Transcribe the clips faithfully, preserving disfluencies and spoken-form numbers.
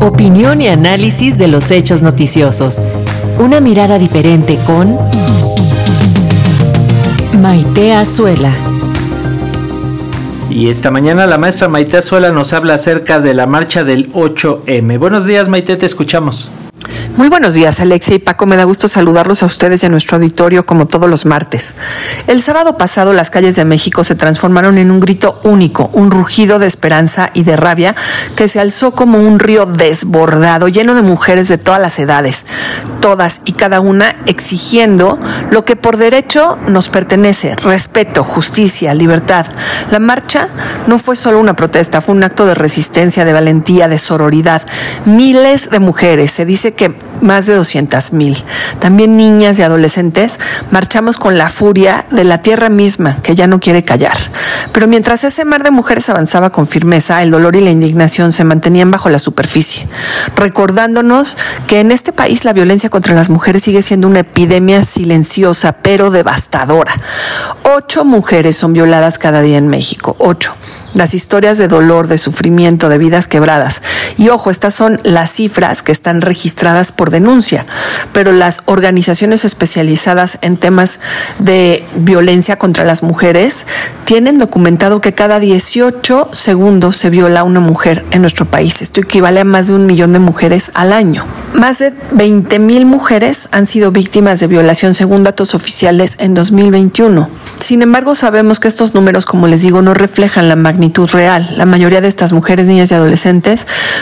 Opinión y análisis de los hechos noticiosos. Una mirada diferente con Maite Azuela. Y esta mañana la maestra Maite Azuela nos habla acerca de la marcha del ocho eme. Buenos días, Maite, te escuchamos. Muy buenos días, Alexia y Paco. Me da gusto saludarlos a ustedes y a nuestro auditorio como todos los martes. El sábado pasado las calles de México se transformaron en un grito único, un rugido de esperanza y de rabia que se alzó como un río desbordado, lleno de mujeres de todas las edades, todas y cada una exigiendo lo que por derecho nos pertenece: respeto, justicia, libertad. La marcha no fue solo una protesta, fue un acto de resistencia, de valentía, de sororidad. Miles de mujeres, se dice que más de doscientas mil, también niñas y adolescentes, marchamos con la furia de la tierra misma que ya no quiere callar. Pero mientras ese mar de mujeres avanzaba con firmeza, el dolor y la indignación se mantenían bajo la superficie, recordándonos que en este país la violencia contra las mujeres sigue siendo una epidemia silenciosa pero devastadora. Ocho mujeres son violadas cada día en México, ocho. Las historias de dolor, de sufrimiento, de vidas quebradas. Y ojo, estas son las cifras que están registradas por denuncia, pero las organizaciones especializadas en temas de violencia contra las mujeres tienen documentado que cada dieciocho segundos se viola a una mujer en nuestro país. Esto equivale a más de un millón de mujeres al año. Más de veinte mil mujeres han sido víctimas de violación según datos oficiales en dos mil veintiuno. Sin embargo, sabemos que estos números, como les digo, no reflejan la magnitud real. La mayoría de estas mujeres, niñas y adolescentes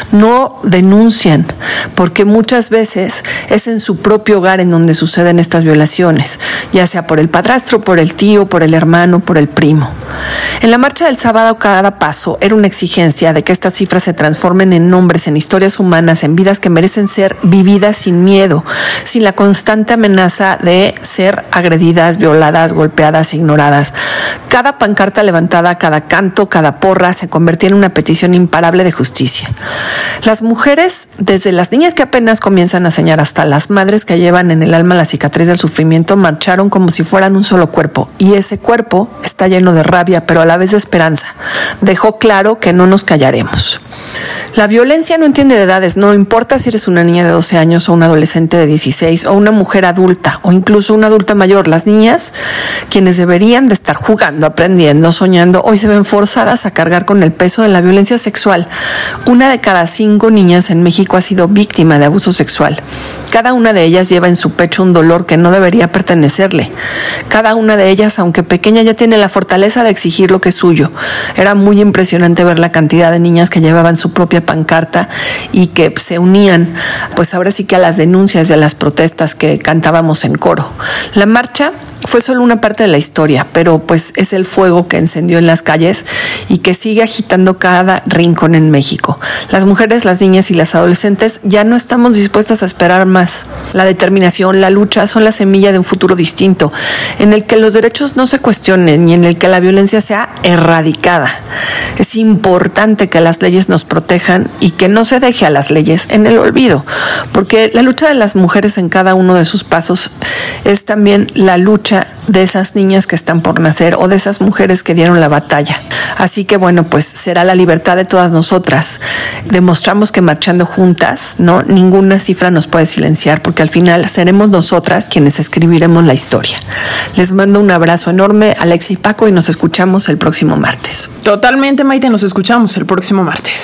no denuncian porque muchas veces es en su propio hogar en donde suceden estas violaciones, ya sea por el padrastro, por el tío, por el hermano, por el primo. En la marcha del sábado, cada paso era una exigencia de que estas cifras se transformen en nombres, en historias humanas, en vidas que merecen ser vividas sin miedo, sin la constante amenaza de ser agredidas, violadas, golpeadas, ignoradas. Cada pancarta levantada, cada canto, cada porra se convertía en una petición imparable de justicia. Las mujeres, desde las niñas que apenas comienzan a soñar hasta las madres que llevan en el alma la cicatriz del sufrimiento, marcharon como si fueran un solo cuerpo, y ese cuerpo está lleno de rabia, pero a la vez de esperanza. Dejó claro que no nos callaremos. La violencia no entiende de edades, no importa si eres una niña de doce años o un adolescente de dieciséis o una mujer adulta o incluso una adulta mayor. Las niñas, quienes deberían de estar jugando, aprendiendo, soñando, hoy se ven forzadas a cargar con el peso de la violencia sexual. Una de cada cinco niñas en México ha sido víctima de abuso sexual. Cada una de ellas lleva en su pecho un dolor que no debería pertenecerle. Cada una de ellas, aunque pequeña, ya tiene la fortaleza de exigir lo que es suyo. Era muy impresionante ver la cantidad de niñas que llevaban su propia pancarta y que se unían, pues ahora sí que a las denuncias y a las protestas que cantábamos en coro. La marcha fue solo una parte de la historia, pero pues es el fuego que encendió en las calles y que sigue agitando cada rincón en México. Las mujeres, las niñas y las adolescentes ya no estamos dispuestas a esperar más. La determinación, la lucha son la semilla de un futuro distinto, en el que los derechos no se cuestionen y en el que la violencia sea erradicada. Es importante que las leyes nos protejan y que no se deje a las leyes en el olvido, porque la lucha de las mujeres en cada uno de sus pasos es también la lucha de esas niñas que están por nacer o de esas mujeres que dieron la batalla. Así que bueno, pues será la libertad de todas nosotras. Demostramos que marchando juntas, no, ninguna cifra nos puede silenciar, porque al final seremos nosotras quienes escribiremos la historia. Les mando un abrazo enorme, Alexia y Paco, y nos escuchamos el próximo martes. Totalmente, Maite, nos escuchamos el próximo martes.